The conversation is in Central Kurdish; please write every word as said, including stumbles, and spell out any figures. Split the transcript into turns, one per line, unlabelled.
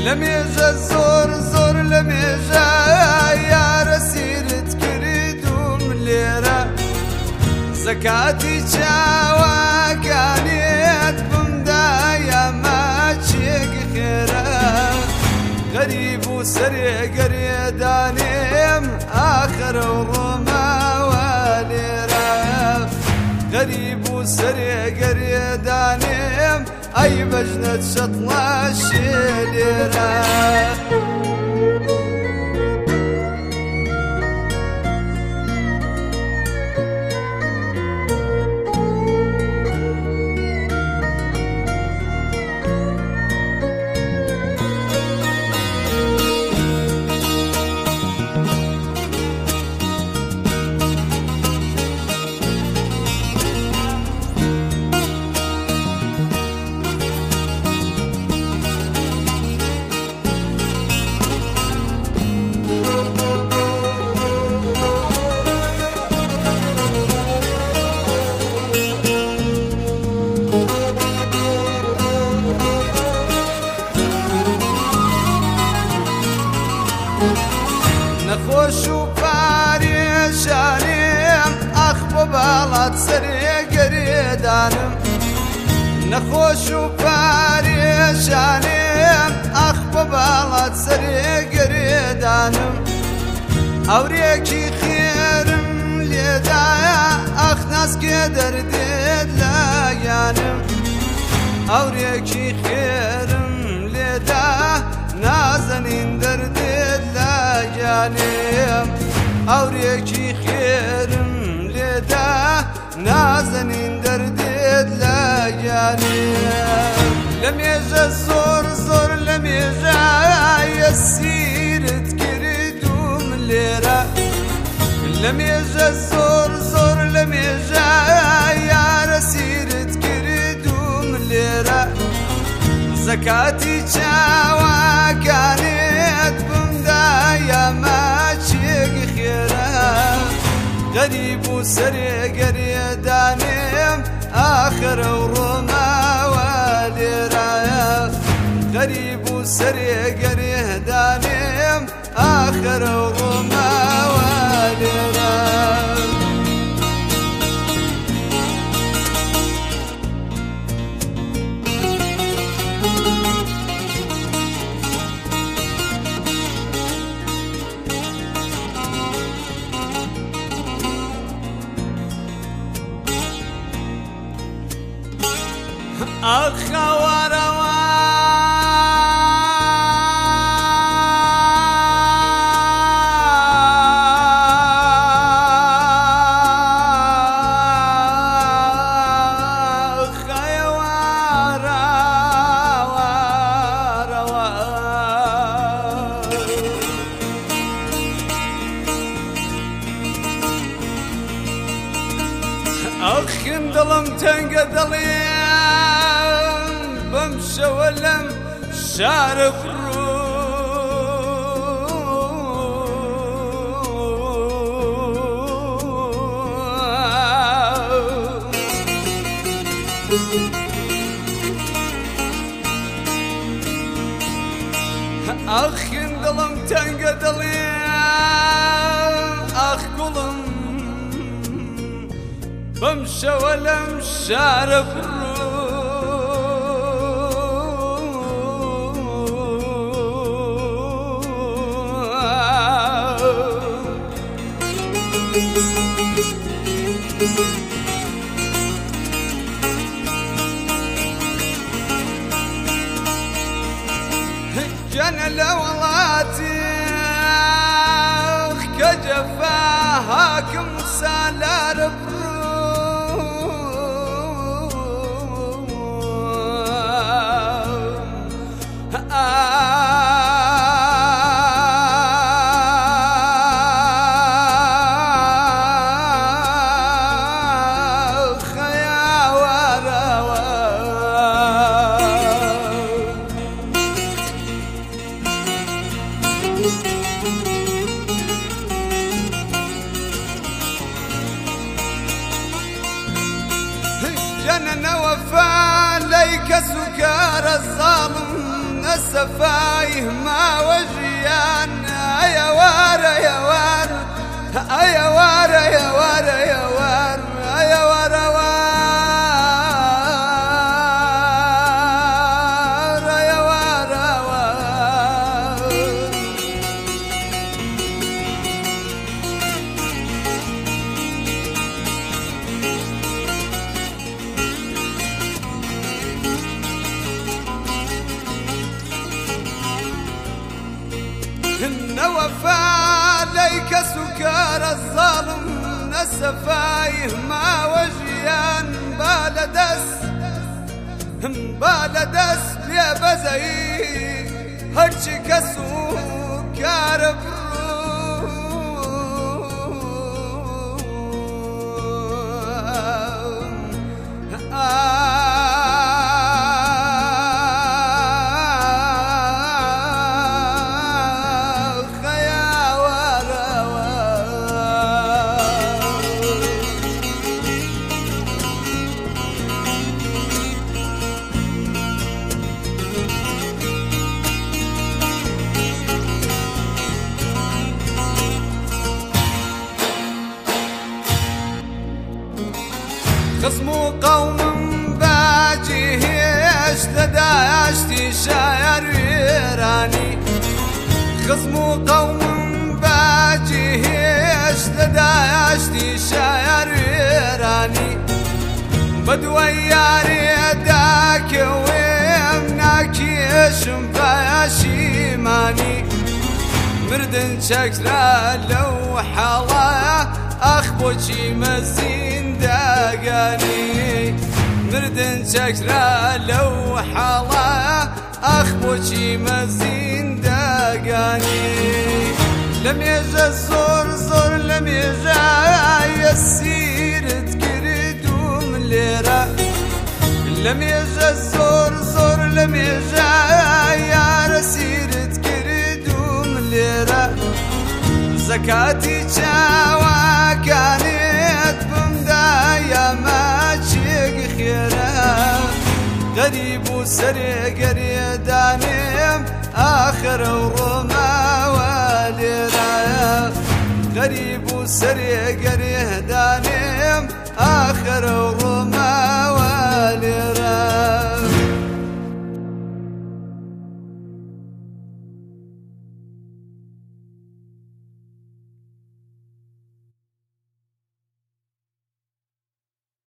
لم يجا الزور زور لم يجا يا رسيرة كريدوم ليرة زكاتي شاوا كانت بمدايا ما تشيق خيرة غريب وسريع قريدانيم آخر ورما واليرة غريب وسريع قريدانيم أي بجنة شطلة الشيليرة نخوش وباري شانيم أخبو بالات سري قريدانم نخوش وباري شانيم أخبو بالات سري قريدانم أوريكي خيرم ليدايا أخ ناس قدر ديد لايانم أوريكي خيرم ليدايا نازنين دردد لاجانيم أوريكي خيرم لدا نازنين دردد لاجانيم لم يجا الزور زور لم يجا يسيرة كريدوم ليرة لم يجا الزور زور لم يجا يا رسيرة كريدوم ليرة زكاتي شاوا كانت بمدايا ما تشيق خيرها غريب وسريع قريدانيم آخر ورما واليرة غريب وسريع قريدانيم آخر ورما واليرة أخ وروا أخ وروا أخ ظلم تنقدلي بمشى ولم شارف أخ ظلم تنقدلي أخ قلم بمشى ولم شارف جنى لولاتي كجفاهاكم سالار جنن وفى ليك سكار الظالم السفايه ما وجيان يا وار يا وار يا وار يا وار يا وار يا وار وار يا وار وار إن وفى عليك سكار الظالم السفايه ما وجيان بالدس بالدس يا بزي هرشك سكار خصم قوم باجيه اشتداشتي شاعر ويراني خصم قوم باجيه اشتداشتي شاعر ويراني بدوياري داك ويمناكي شمفاشي ماني مردن شكرا لو حلا أخبوشي مزين داقاني مردن شكرا لو حلا أخبوشي مزين داقاني لم يجا الزور زور لم يجا يسير تكردو من ليرة لم يجا الزور زور لم يجا يا رسير تكردو من ليرة زكاتي شاوا كانت بمدايا ما تشيق خيرا غريب وسرق ريدانيم آخر ورما واليرا غريب وسرق ريدانيم آخر ورما